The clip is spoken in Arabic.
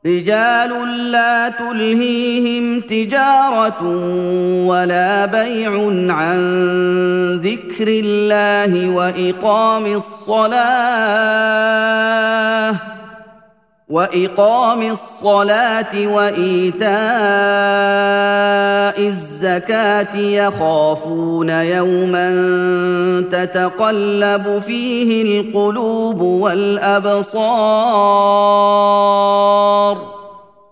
رجال لا تلهيهم تجارة ولا بيع عن ذكر الله وإقام الصلاة وإيتاء الزكاة يخافون يوما تتقلب فيه القلوب والأبصار